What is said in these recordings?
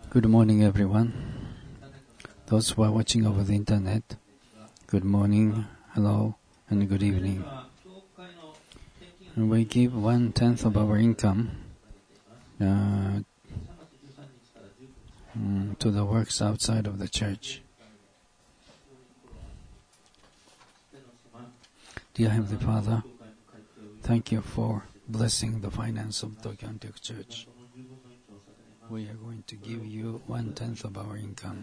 Good morning, everyone. Those who are watching over the internet, good morning, hello, and good evening. We give 1/10 of our income to the works outside of the church. Dear Heavenly Father, thank you for blessing the finance of Tokyo Antioch Church. We are going to give you 1/10 of our income.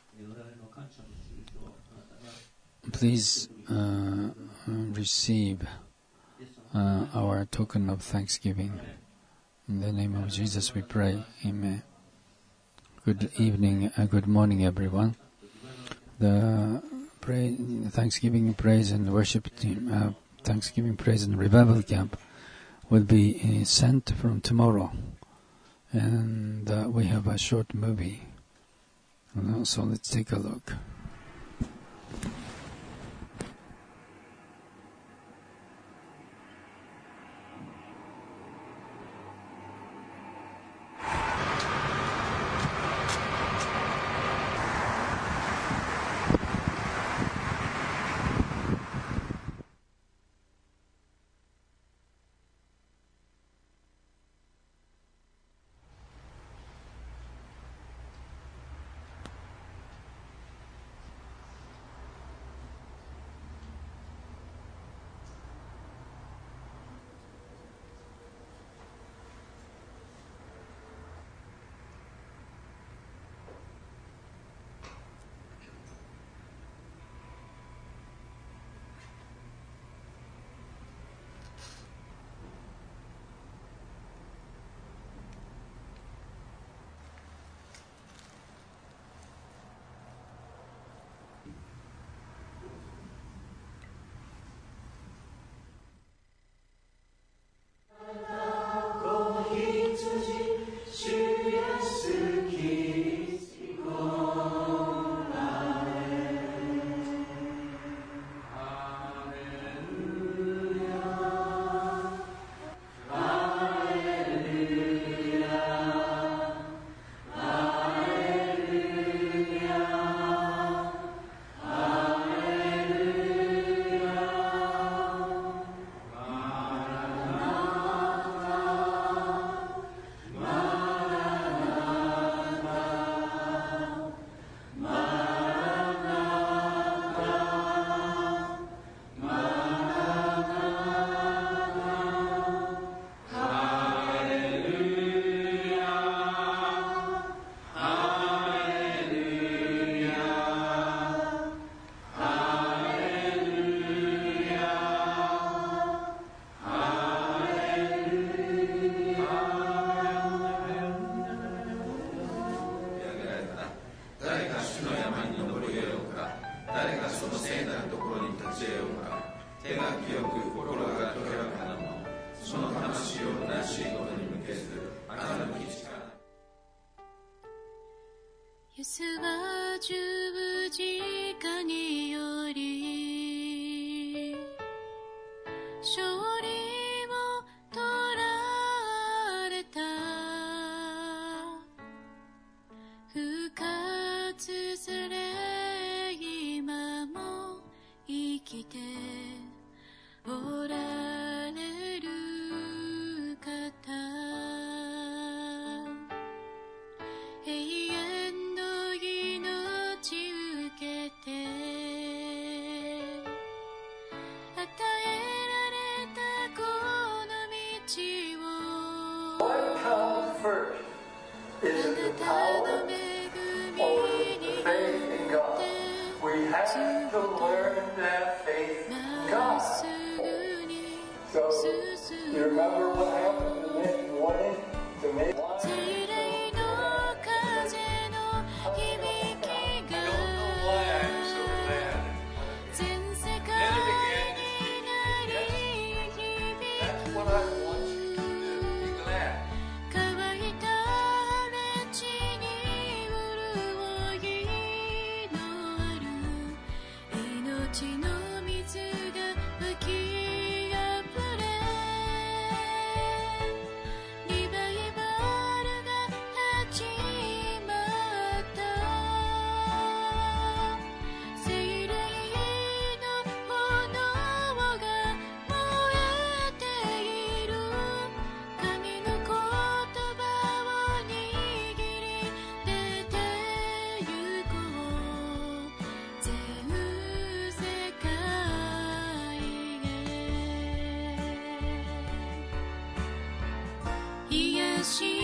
Please receive our token of thanksgiving. In the name of Jesus we pray. Amen. Good evening, good morning, everyone. The Thanksgiving Praise and Worship Team, Thanksgiving Praise and Revival Camp will be sent from tomorrow. And we have a short movie. So let's take a look. 永遠の命受け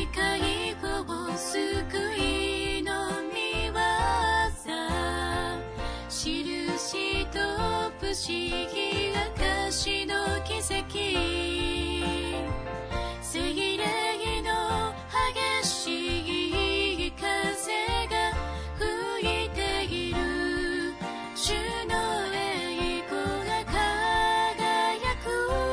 解放救いの御業、印と不思議証の奇跡、せぎれぎの激しい風が吹いている、主の栄光が輝く。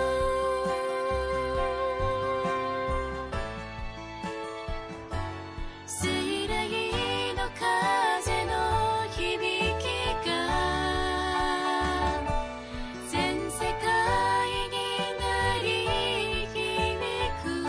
聖霊の風の響きが全世界に鳴り響く。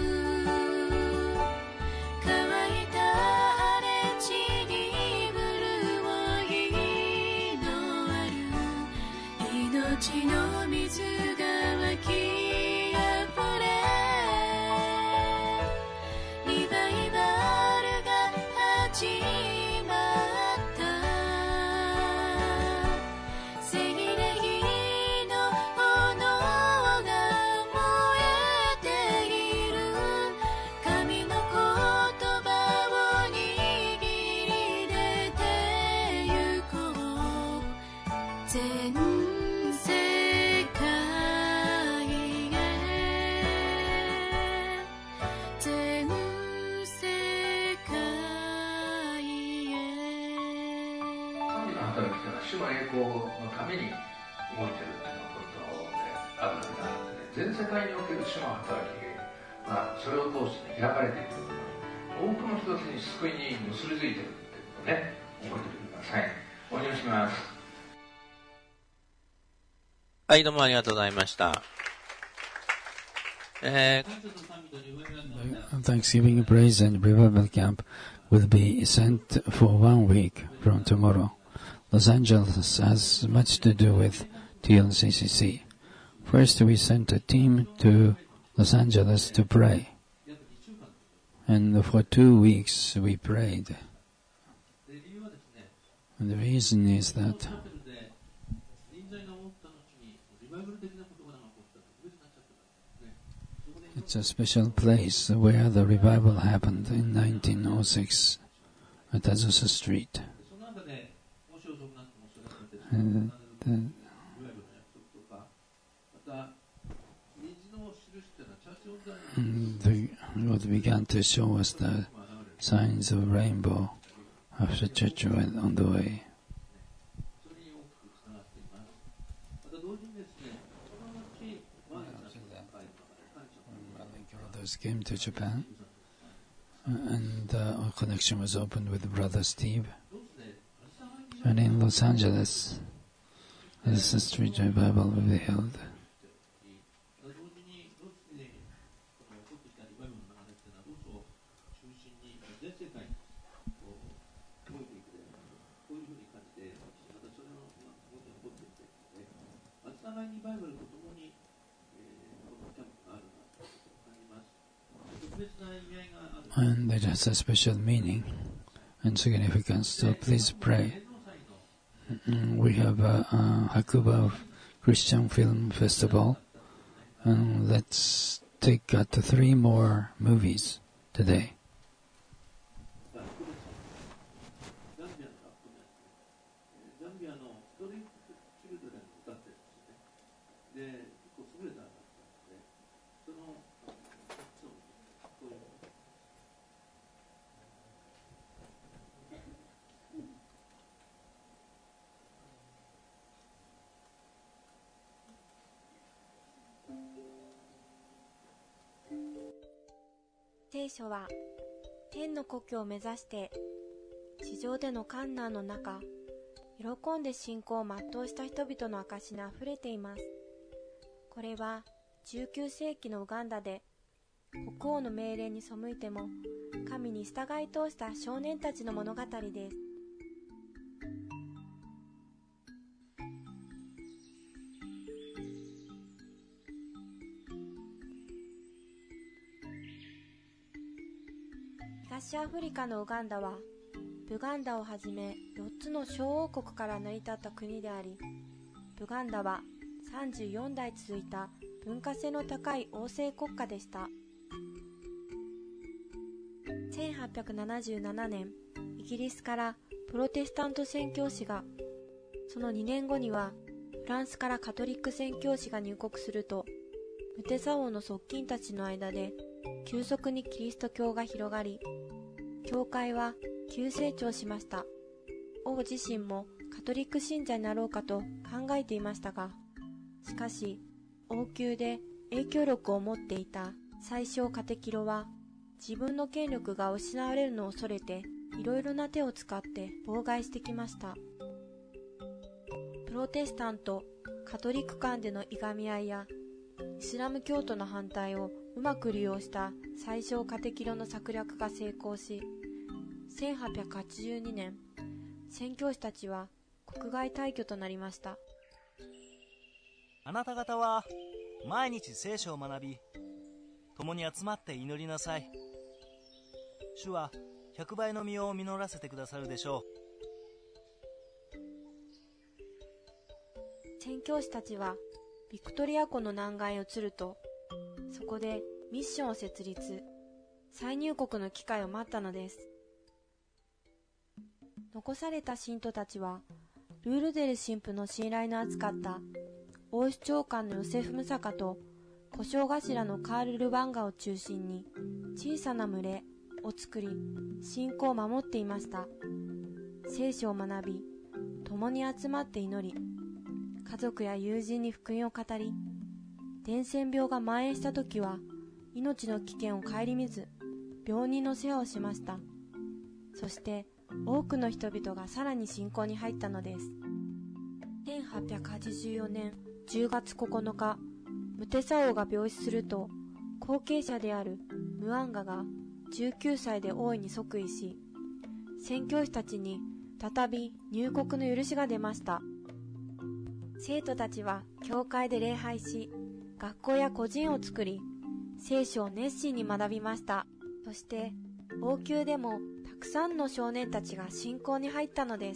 乾いた荒れ地に潤いのある命の水が湧きあふれ、リバイバルが始まった。聖霊の炎が燃えている、神の言葉を握り出てゆこう。全世界へ、全世界へ。 神の働きというのは主の栄光のために動いてるっていうことであるわけであってね、全世界における主の働きが、それを通して、ね、開かれているということに、多くの人たちに救いに結びついているっていうことをね、覚えておいてください。お祈りします。 はい、どうもありがとうございました。 Thanksgiving, Praise and Revival Camp will be sent for 1 week from tomorrow. Los Angeles has much to do with TLCCC. First, we sent a team to Los Angeles to pray. And for 2 weeks we prayed. And the reason is that it's a special place where the revival happened in 1906 at Azusa Street. And the Lord began to show us the signs of rainbow after church went on the way. Brothers came to Japan, and our connection was opened with Brother Steve. And in Los Angeles, there's a street revival will be held. And it has a special meaning and significance, so please pray. We have a Hakuba Christian Film Festival, and let's take out 3 more movies today. 聖書は天の故郷を目指して地上での困難の中、喜んで信仰を全うした人々の証にあふれています。これは19世紀のウガンダで国王の命令に背いても神に従い通した少年たちの物語です。東アフリカのウガンダはブガンダをはじめ4つの小王国から成り立った国であり、ブガンダは34代続いた文化性の高い王政国家でした。 1877年、イギリスからプロテスタント宣教師が、その2年後にはフランスからカトリック宣教師が入国すると、ムテサ王の側近たちの間で急速にキリスト教が広がり、教会は急成長しました。王自身もカトリック信者になろうかと考えていましたが、しかし王宮で影響力を持っていた宰相カテキロは、自分の権力が失われるのを恐れて、いろいろな手を使って妨害してきました。プロテスタント、カトリック間でのいがみ合いや、イスラム教徒の反対をうまく利用した宰相カテキロの策略が成功し、1882年、宣教師たちは国外退去となりました。 あなた方は毎日聖書を学び、共に集まって祈りなさい。主は100倍の実を実らせてくださるでしょう。 宣教師たちはビクトリア湖の南岸へ移ると、そこでミッションを設立、再入国の機会を待ったのです。残された信徒たちは、ルールデル神父の信頼の厚かった王主長官のヨセフ・ムサカと小姓頭のカール・ルバンガを中心に小さな群れを作り、信仰を守っていました。聖書を学び、共に集まって祈り、家族や友人に福音を語り、伝染病が蔓延した時は命の危険を顧みず病人の世話をしました。そして多くの人々がさらに信仰に入ったのです。1884年10月9日、ムテサ王が病死すると、後継者であるムアンガが19歳で王位に即位し、宣教師たちに再び入国の許しが出ました。生徒たちは教会で礼拝し、学校や個人を作り、聖書を熱心に学びました。そして王宮でもたくさんの少年たちが信仰に入ったのです。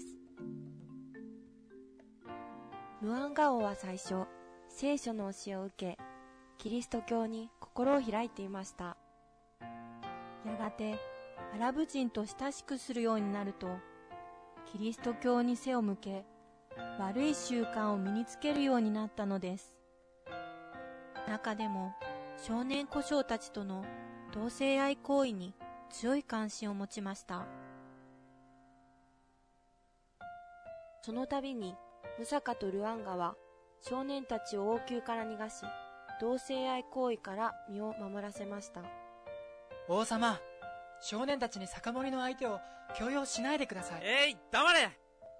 ムアンガ王は最初、聖書の教えを受け、キリスト教に心を開いていました。やがてアラブ人と親しくするようになると、キリスト教に背を向け、悪い習慣を身につけるようになったのです。中でも少年小姓たちとの同性愛行為に強い関心を持ちました。その度にムサカとルアンガは少年たちを王宮から逃がし、同性愛行為から身を守らせました。 王様、少年たちに酒盛りの相手を強要しないでください。 黙れ！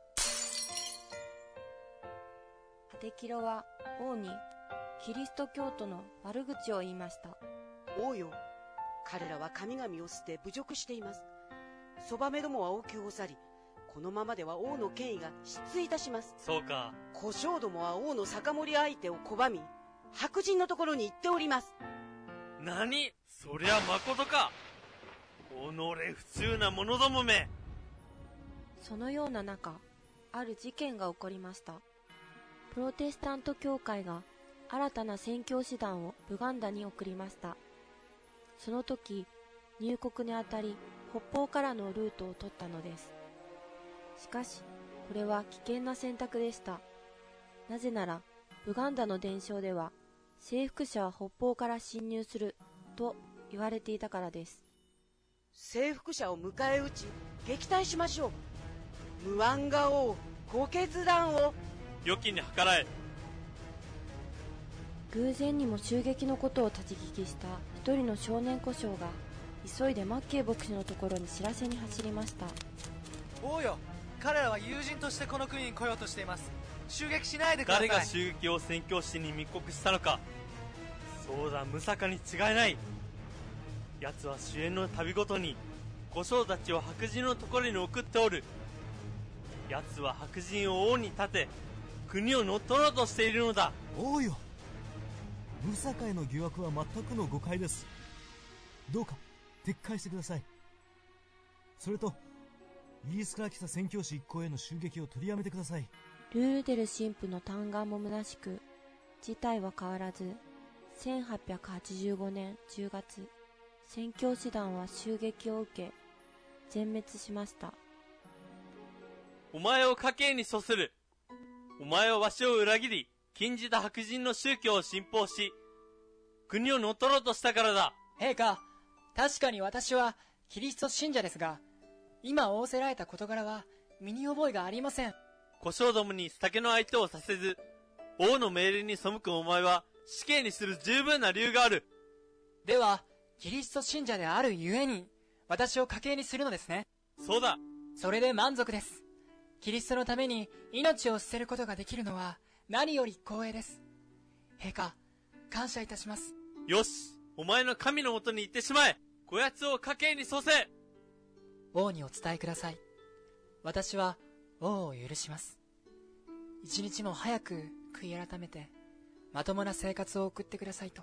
カテキロは王にキリスト教徒の悪口を言いました。 王よ、彼らは神々を捨て侮辱しています。そばめどもは王宮を去り、このままでは王の権威が失墜いたします。 そうか。 小姓どもは王の酒盛り相手を拒み、白人のところに行っております。 何？そりゃまことか。己不忠な者どもめ。 そのような中、ある事件が起こりました。プロテスタント教会が新たな宣教師団をウガンダに送りました。その時、入国にあたり北方からのルートを取ったのです。しかし、これは危険な選択でした。なぜなら、ウガンダの伝承では、征服者は北方から侵入すると言われていたからです。 征服者を迎え撃ち、撃退しましょう。ムアンガ王、ご決断を。 良きに計らえ。 偶然にも襲撃のことを立ち聞きした一人の少年小姓が、急いでマッケイ牧師のところに知らせに走りました。 王よ、彼らは友人としてこの国に来ようとしています。襲撃しないでください。 誰が襲撃を宣教師に密告したのか。そうだ、ムサカに違いない。奴は主演の旅ごとに小姓たちを白人のところに送っておる。奴は白人を王に立て、国を乗っ取ろうとしているのだ。 王よ、ムサカへの疑惑は全くの誤解です。どうか撤回してください。それとイギリスから来た宣教師一行への襲撃を取りやめてください。 ルールデル神父の嘆願も虚しく、事態は変わらず、1885年10月、 宣教師団は襲撃を受け、全滅しました。 お前を家計に処する。お前はわしを裏切り、禁じた白人の宗教を信奉し、国を乗っ取ろうとしたからだ。 陛下、確かに私はキリスト信者ですが、今仰せられた事柄は身に覚えがありません。 小姓どもに酒の相手をさせず、王の命令に背くお前は死刑にする十分な理由がある。 では、キリスト信者であるゆえに、私を家計にするのですね。 そうだ。 それで満足です。キリストのために命を捨てることができるのは何より光栄です。陛下、感謝いたします。 よし、お前の神のもとに行ってしまえ。こやつを家計に処せ。 王にお伝えください。私は王を許します。一日も早く悔い改めてまともな生活を送ってくださいと。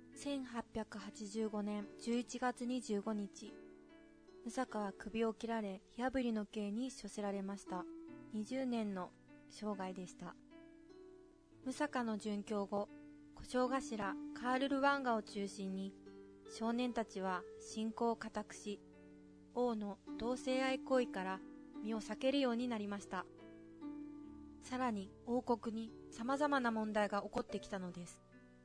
1885年11月25日、ムサカは首を切られ火炙りの刑に処せられました。20年の生涯でした。ムサカの殉教後、小姓頭カール・ルワンガを中心に少年たちは信仰を固くし、王の同性愛行為から身を避けるようになりました。さらに王国に様々な問題が起こってきたのです。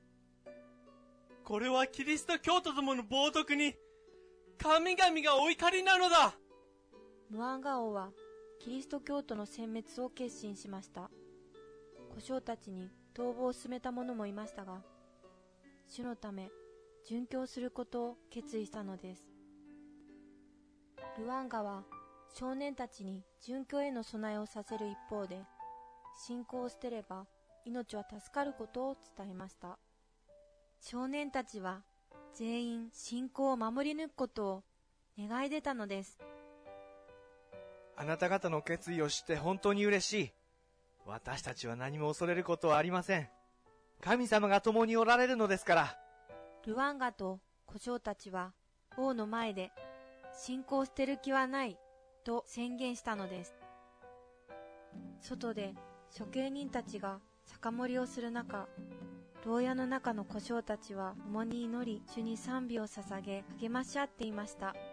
これはキリスト教徒どもの冒涜に神々がお怒りなのだ。 ムアンガ王はキリスト教徒の殲滅を決心しました。小姓たちに逃亡を進めた者もいましたが、主のため殉教することを決意したのです。ルワンガは少年たちに殉教への備えをさせる一方で、信仰を捨てれば命は助かることを伝えました。少年たちは全員信仰を守り抜くことを願い出たのです。 あなた方の決意を知って本当に嬉しい。私たちは何も恐れることはありません。神様が共におられるのですから。 ルワンガと小姓たちは王の前で信仰を捨てる気はないと宣言したのです。外で処刑人たちが酒盛りをする中、牢屋の中の小姓たちは共に祈り、主に賛美を捧げ励まし合っていました。 ルワ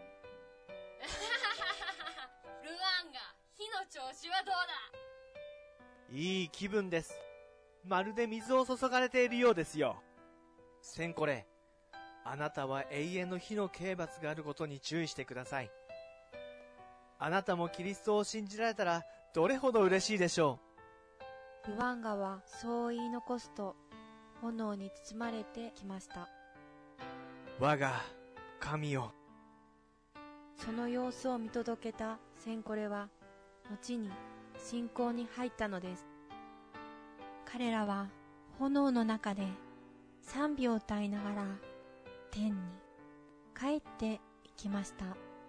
ンガ、火の調子はどうだ？ いい気分です。まるで水を注がれているようですよ。センコレ、あなたは永遠の火の刑罰があることに注意してください。あなたもキリストを信じられたらどれほど嬉しいでしょう。ルワンガはそう言い残すと炎に包まれてきました。 我が神よ。 その様子を見届けたセンコレは後に信仰に入ったのです。彼らは炎の中で賛美を歌いながら天に帰っていきました。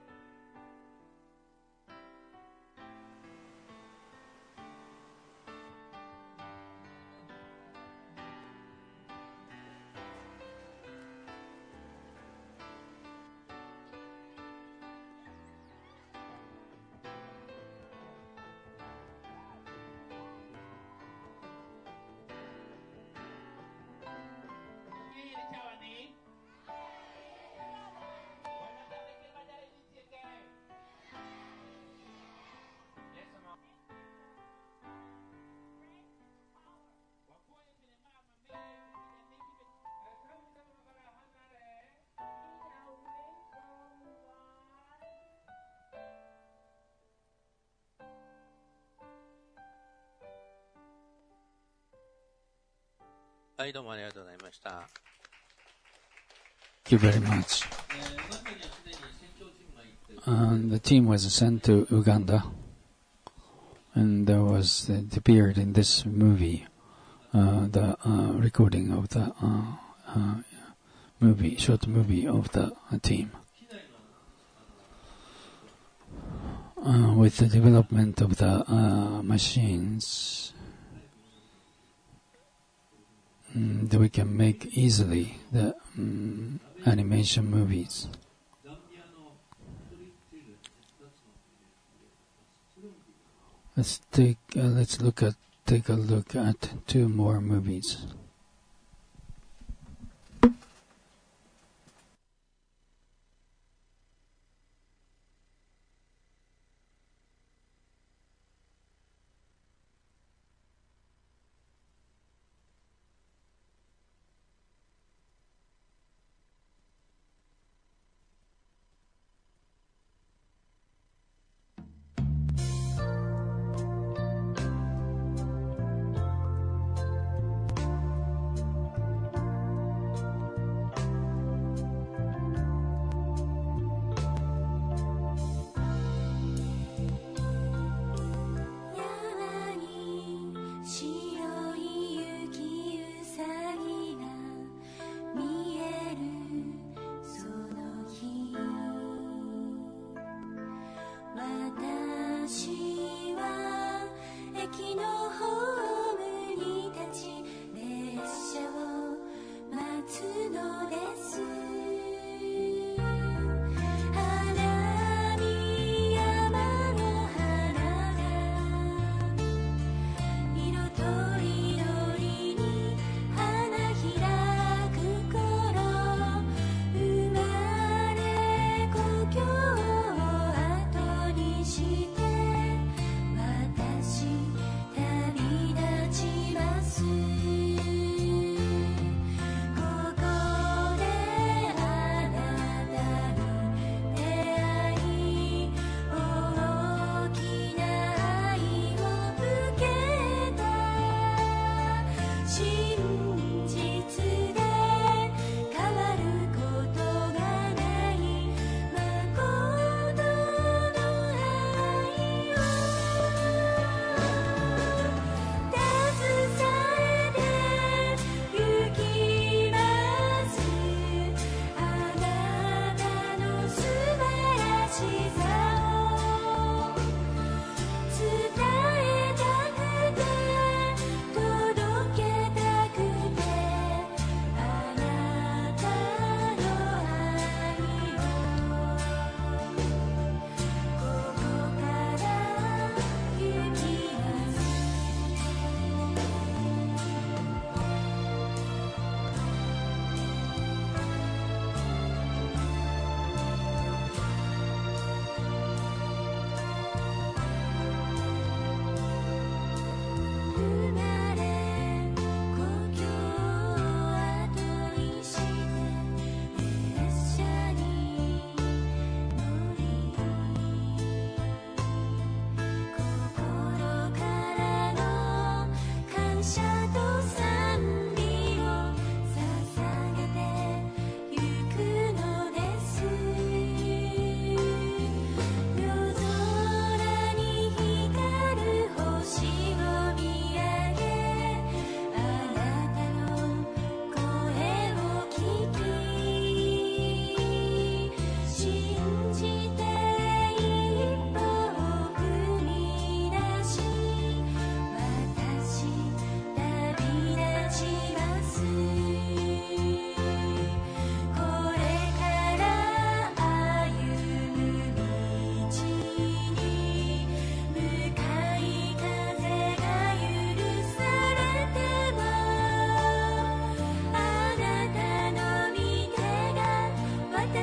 はい、どうもありがとうございました。 Thank you very much. The team was sent to Uganda, and there was it appeared in this movie, the recording of the movie, short movie of the team. With the development of the machines, that we can make easily the animation movies. Let's take a look at two more movies.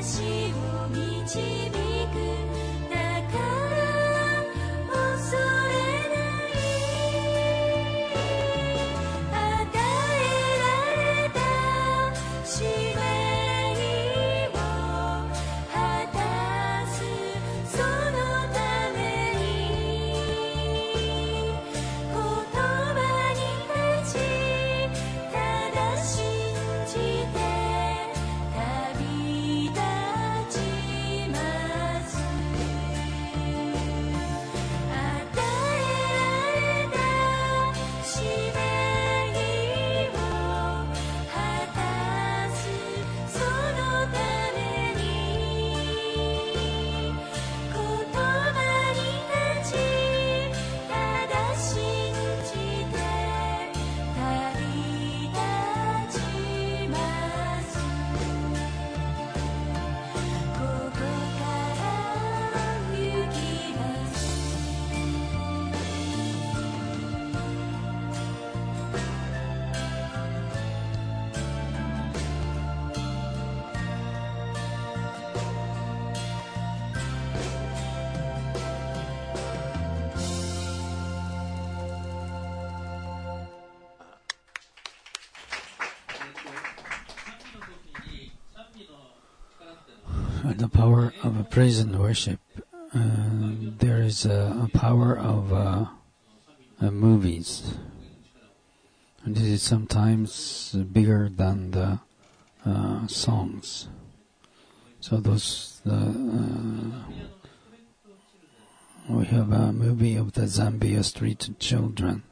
The power of praise and worship. There is a power of movies. And this is sometimes bigger than the songs. So we have a movie of the Zambia street children.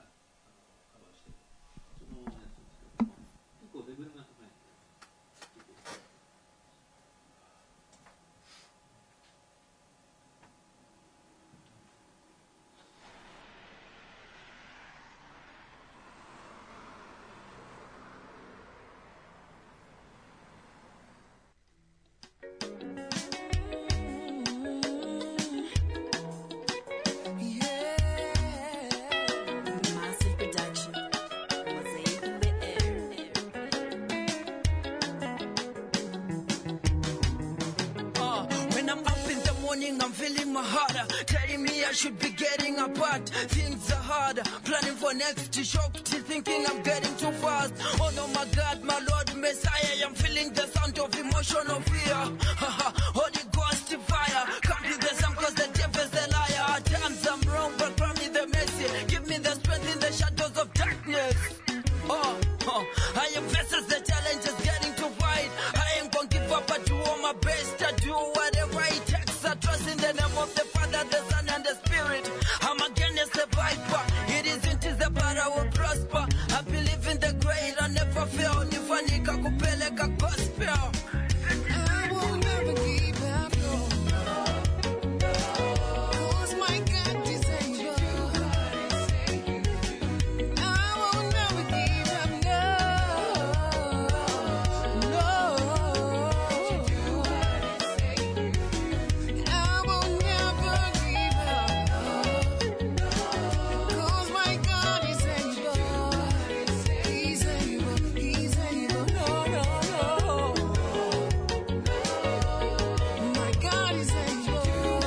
I'm feeling my heart telling me I should be getting apart. Things are hard, planning for next shock, still thinking I'm getting too fast. Oh no, my God, my Lord, Messiah, I'm feeling the sound of emotional fear. Holy Ghost fire, come to the sun cause the devil's a liar. At times I'm wrong, but grant me the mercy. Give me the strength in the shadows of darkness. I am versus the challenges getting to fight. I ain't gonna give up, I do all my best. I do whatever it takes. I trust in the name of the Father, the Son, and the Spirit. I'm against the viper. It isn't the but I will prosper. I believe in the great, I never fail. Nifanika kupeleka gospel. I will never give up, no. Cause my God is able. I will never give up, no. I will never give up, cause my God is able. He's able, no. My God is able,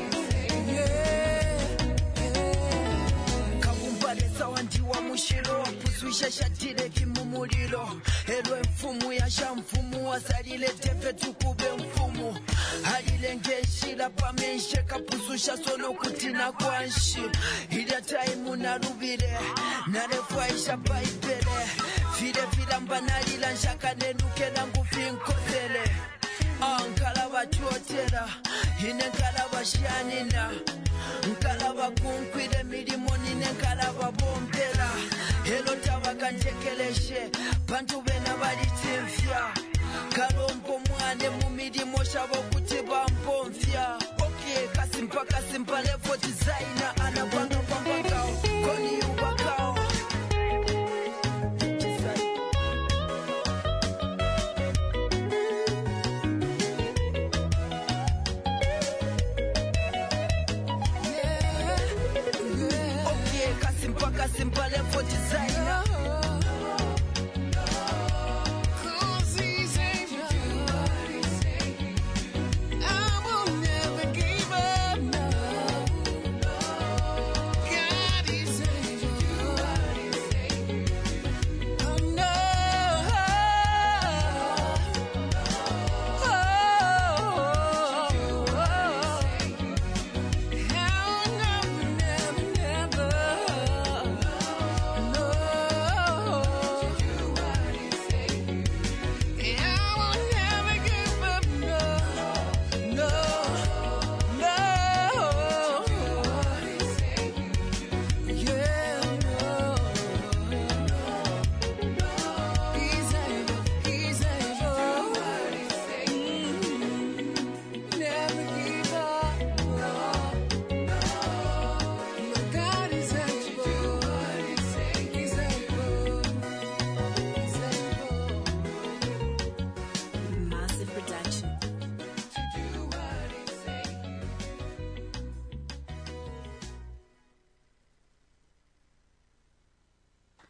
Kabumbale sawa ndiwa mushiro, puzwisha shatire kimumuliro. Elwe mfumu yasha mfumu, asalile tefe tukube mfumu. Halile ngeshila pamenshe, kapuzusha sono kutina kwanshi. Ilya taimu narubire, narefwaisha baibele. File mbanalila nshaka nenuke nangu finkotele. Nkalaba chotera, ine nkalaba shanina. Nkalaba kunkwile milimo nine nkalaba bombela. Elo tabaka ntekeleshe, bantu bena balitimfya. Kalombo mwane mu milimo shabo kuti bampomfya. Okay, kasimpa level designer, anabanga pambakao, koni ubakao. Simple level designer. Cause he's able.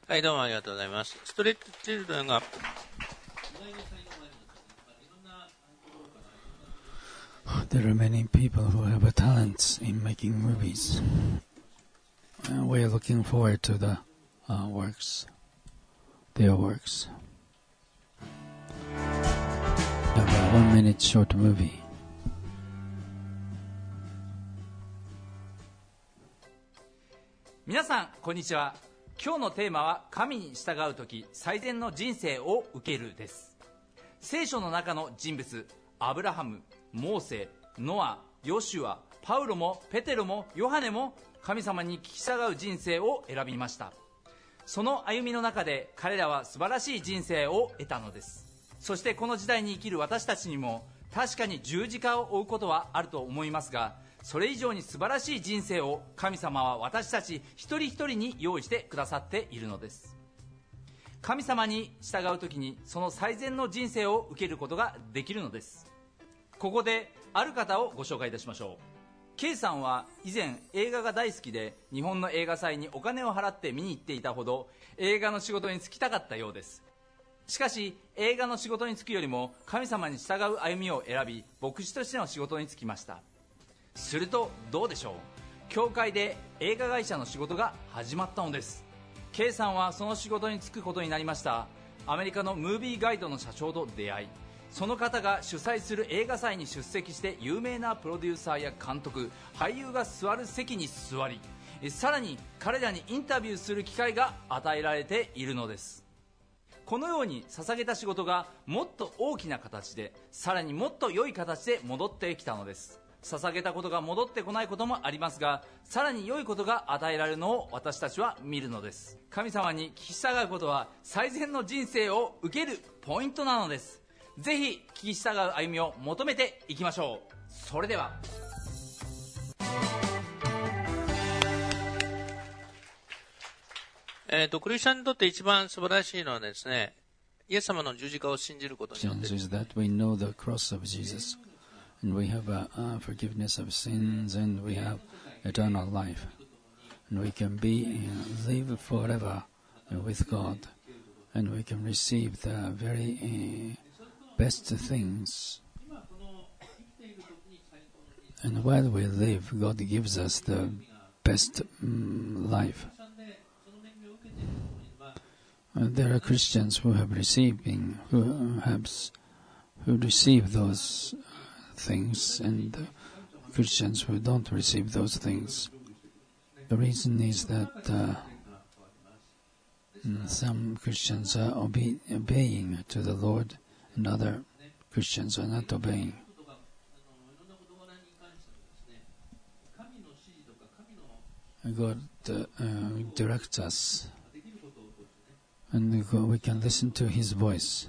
はい、どうもありがとうございます。ストレッチチルドレンが There are many people who have a talent in making movies. We are looking forward to the works, their works. We have a 1-minute short movie. 皆さんこんにちは。今日のテーマは神に従うとき最善の人生を受けるです。聖書の中の人物、アブラハム、モーセ、ノア、ヨシュア、パウロもペテロもヨハネも神様に聞き従う人生を選びました。その歩みの中で彼らは素晴らしい人生を得たのです。そしてこの時代に生きる私たちにも確かに十字架を追うことはあると思いますが、それ以上に素晴らしい人生を神様は私たち一人一人に用意してくださっているのです。神様に従うときにその最善の人生を受けることができるのです。ここである方をご紹介いたしましょう。 K さんは以前映画が大好きで日本の映画祭にお金を払って見に行っていたほど映画の仕事に就きたかったようです。しかし映画の仕事に就くよりも神様に従う歩みを選び牧師としての仕事に就きました。するとどうでしょう、教会で映画会社の仕事が始まったのです。 K さんはその仕事に就くことになりました。アメリカのムービーガイドの社長と出会い、その方が主催する映画祭に出席して有名なプロデューサーや監督、俳優が座る席に座り、さらに彼らにインタビューする機会が与えられているのです。このように捧げた仕事がもっと大きな形で、さらにもっと良い形で戻ってきたのです。捧げたことが戻ってこないこともありますが、さらに良いことが与えられるのを私たちは見るのです。神様に聞き従うことは最善の人生を受けるポイントなのです。ぜひ聞き従う歩みを求めていきましょう。それではクリスチャンにとって一番素晴らしいのはですね、イエス様の十字架を信じることによって、 Is that we know the cross of Jesus, and we have forgiveness of sins, and we have eternal life, and we can live forever with God, and we can receive the very best things. And while we live, God gives us the best life. There are Christians who receive those things, and Christians who don't receive those things. The reason is that some Christians are obeying to the Lord, and other Christians are not obeying. God directs us, and we can listen to His voice.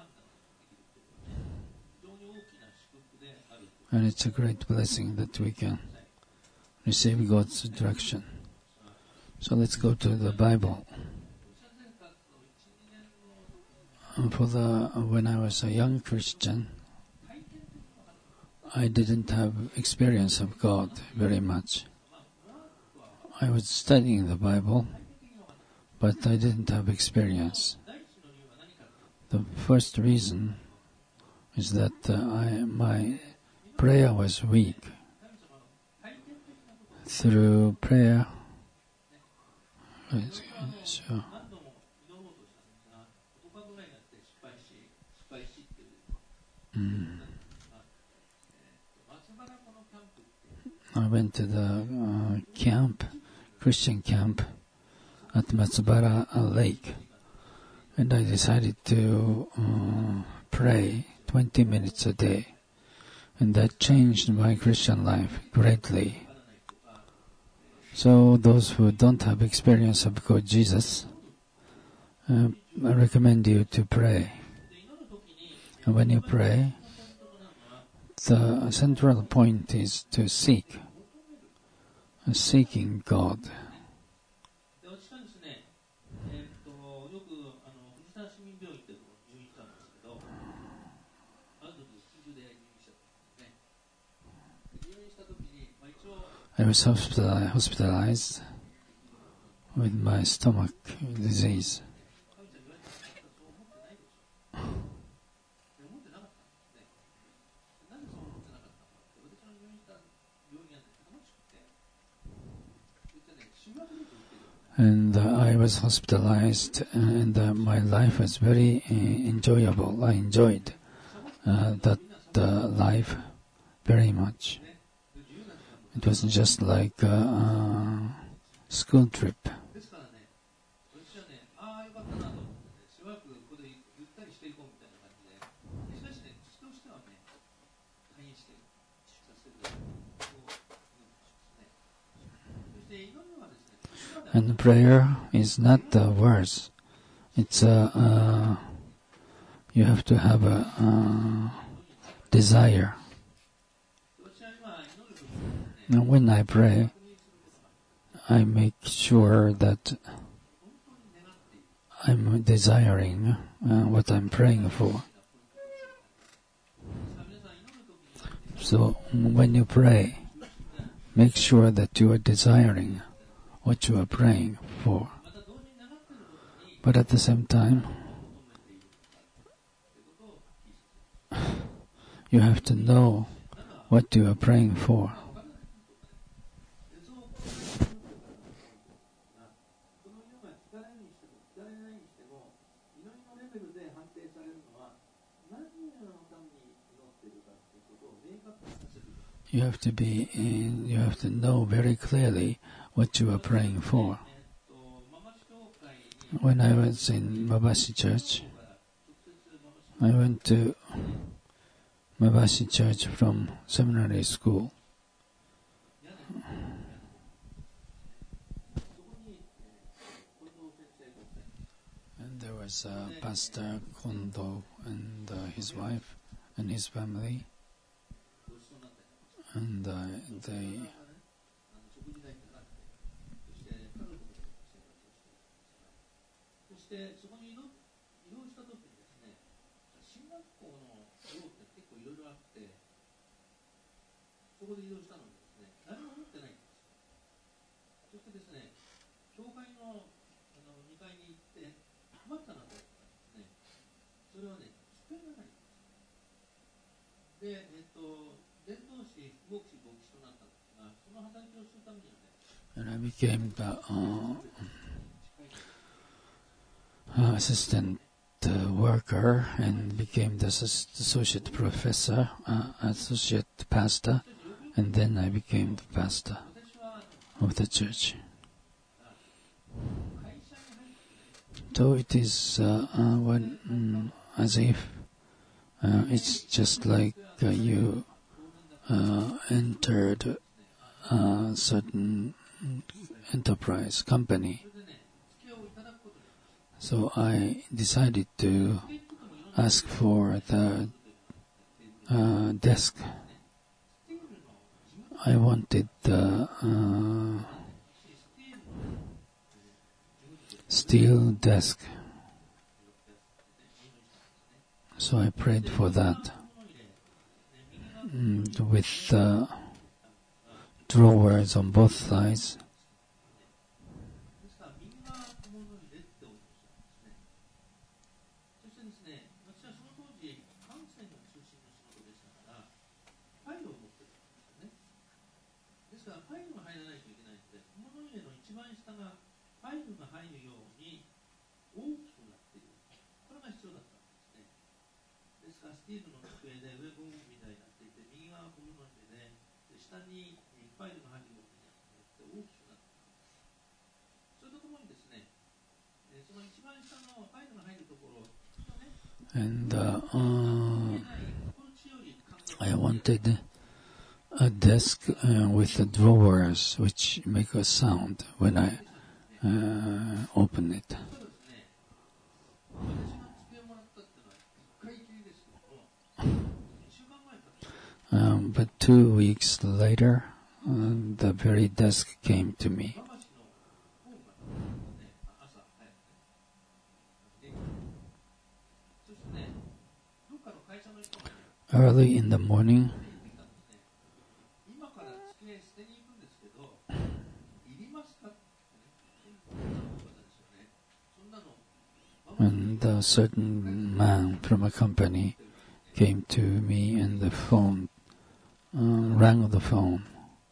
And it's a great blessing that we can receive God's direction. So let's go to the Bible. When I was a young Christian, I didn't have experience of God very much. I was studying the Bible, but I didn't have experience. The first reason is that my prayer was weak. Through prayer, I went to the Christian camp at Matsubara Lake, and I decided to pray 20 minutes a day, and that changed my Christian life greatly. So those who don't have experience of God Jesus, I recommend you to pray. And when you pray, the central point is to seeking God. I was hospitalized with my stomach disease. And I was hospitalized, and my life was very enjoyable. I enjoyed that life very much. It was just like a school trip. And prayer is not the words. It's you have to have a desire. Now, when I pray, I make sure that I'm desiring what I'm praying for. So when you pray, make sure that you are desiring what you are praying for. But at the same time, you have to know what you are praying for. You have to know very clearly what you are praying for. When I was in Mabashi Church, I went to Mabashi Church from seminary school. And there was Pastor Kondo and his wife and his family. And they and I became the assistant worker and became the associate professor, associate pastor, and then I became the pastor of the church. So it is as if it's just like you entered a certain enterprise company. So I decided to ask for the desk. I wanted the steel desk. So I prayed for that with drawers on both sides. And I wanted a desk with the drawers which make a sound when I open it. But 2 weeks later, the very desk came to me. Early in the morning, And a certain man from a company came to me and the phone, rang the phone.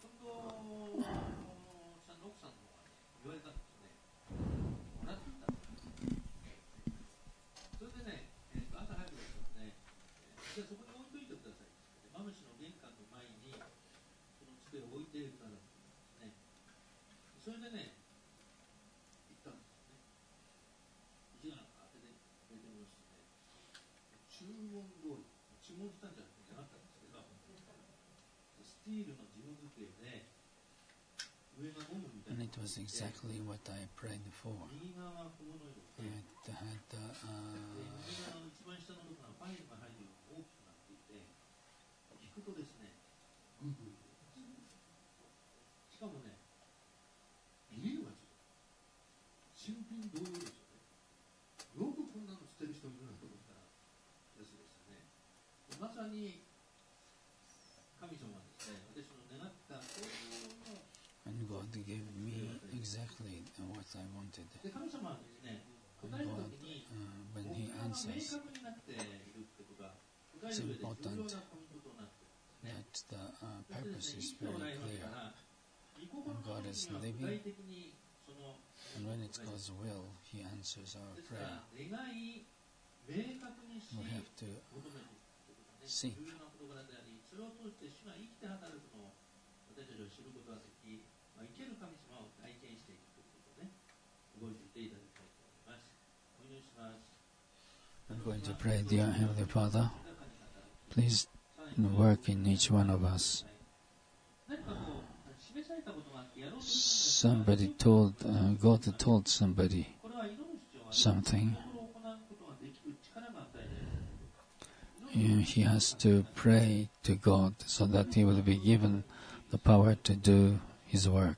And it was exactly what I prayed for. It had and God gave me exactly what I wanted. And God, when He answers, it's important that the purpose is very clear. And God is living, and when it's God's will, He answers our prayer. We have to seek. I'm going to pray, dear Heavenly Father, please work in each one of us. Somebody told, God told somebody something. He has to pray to God so that he will be given the power to do his work.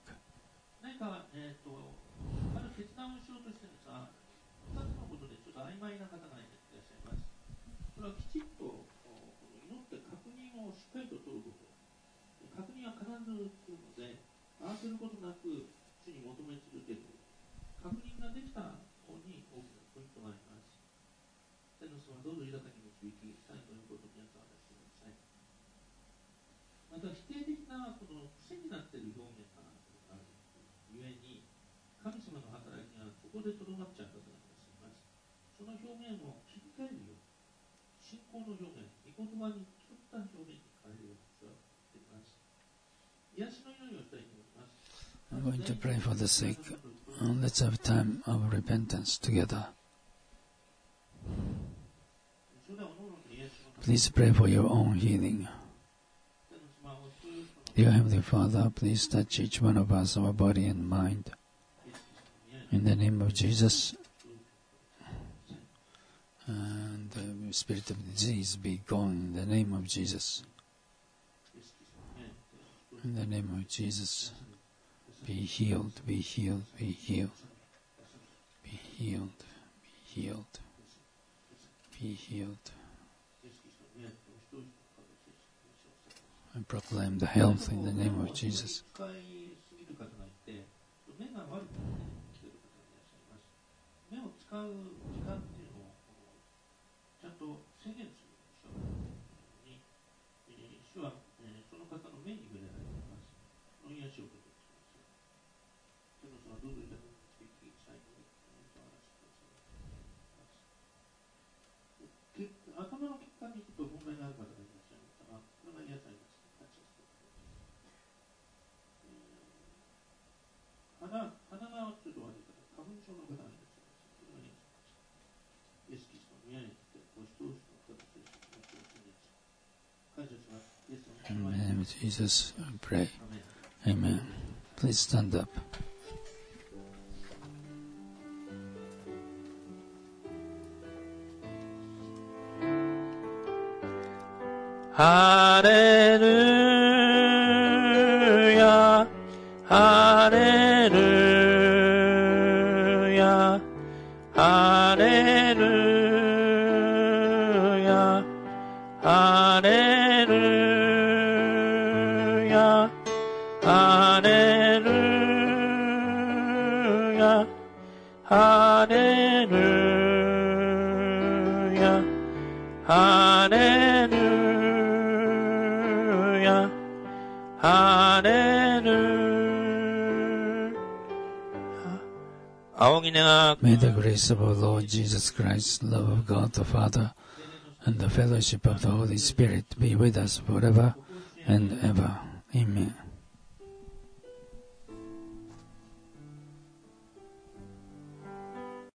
I'm going to pray for the sick. Let's have time of repentance together. Please pray for your own healing. Dear Heavenly Father, please touch each one of us, our body and mind. In the name of Jesus, and the spirit of disease be gone in the name of Jesus. In the name of Jesus, be healed, be healed, be healed, be healed, be healed, be healed. I proclaim the health in the name of Jesus. In the name of Jesus, I pray. Amen. Please stand up. Hallelujah, hallelujah, hallelujah, hallelujah, hallelujah, hallelujah. ハレルヤハレルヤ。仰ぎ願う。 May the grace of our Lord Jesus Christ, love of God the Father, and the fellowship of the Holy Spirit be with us forever and ever. Amen.